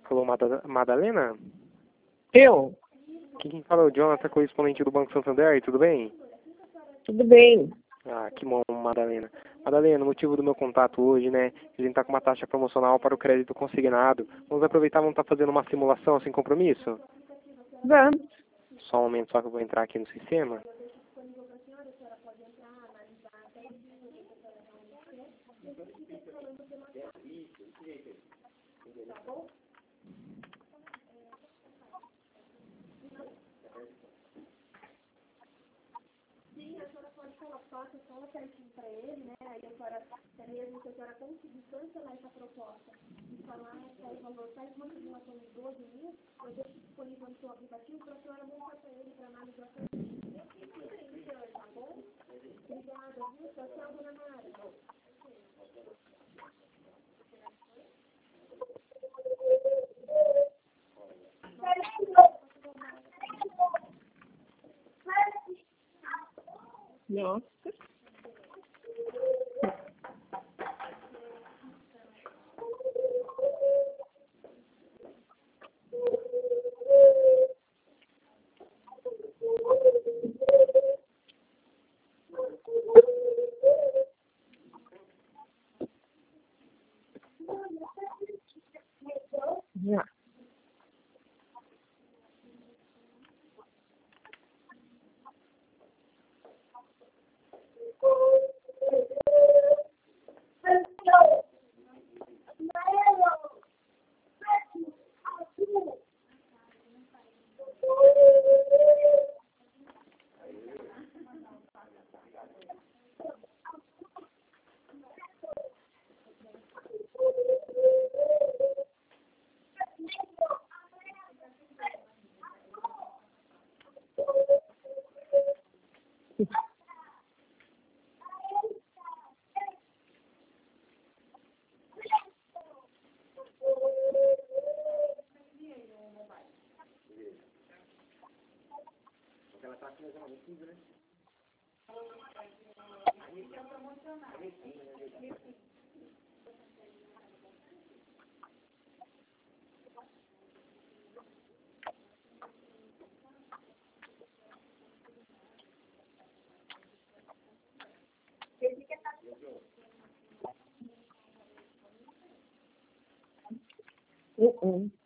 Falou Madalena? Eu? Aqui quem fala é o Jonathan, correspondente do Banco Santander, tudo bem? Tudo bem. Ah, que bom, Madalena. Madalena, o motivo do meu contato hoje, né? A gente tá com uma taxa promocional para o crédito consignado. Vamos aproveitar, vamos estar fazendo uma simulação sem compromisso? Vamos. Só um momento só que eu vou entrar aqui no sistema. Nossa. Já. Uh-uh.